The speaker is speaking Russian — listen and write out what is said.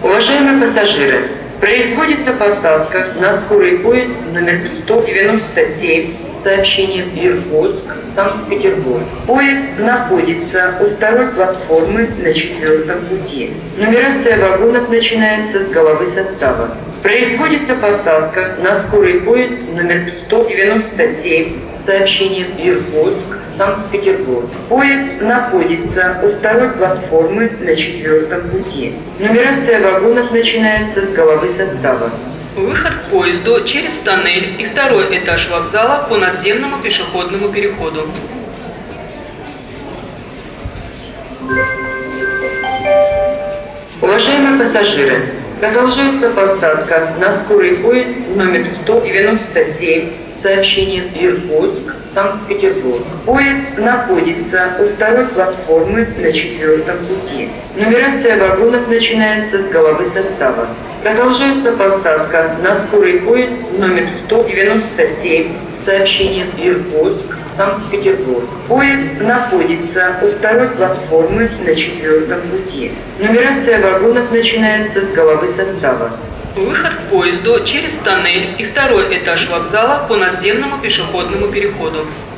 Уважаемые пассажиры, производится посадка на скорый поезд номер 197 с сообщением Иркутск, Санкт-Петербург. Поезд находится у второй платформы на 4-м пути. Нумерация вагонов начинается с головы состава. Производится посадка на скорый поезд номер 197 с сообщением Иркутск, Санкт-Петербург. Поезд находится у второй платформы на 4-м пути. Нумерация вагонов начинается с головы состава. Выход к поезду через тоннель и второй этаж вокзала по надземному пешеходному переходу. Уважаемые пассажиры, продолжается посадка на скорый поезд номер 197 с сообщением Иркутск, Санкт-Петербург. Поезд находится у второй платформы на 4-м пути. Нумерация вагонов начинается с головы состава. Продолжается посадка на скорый поезд номер 197 с сообщением Иркутск, Санкт-Петербург. Поезд находится у второй платформы на 4-м пути. Нумерация вагонов начинается с головы состава. Выход к поезду через тоннель и второй этаж вокзала по надземному пешеходному переходу.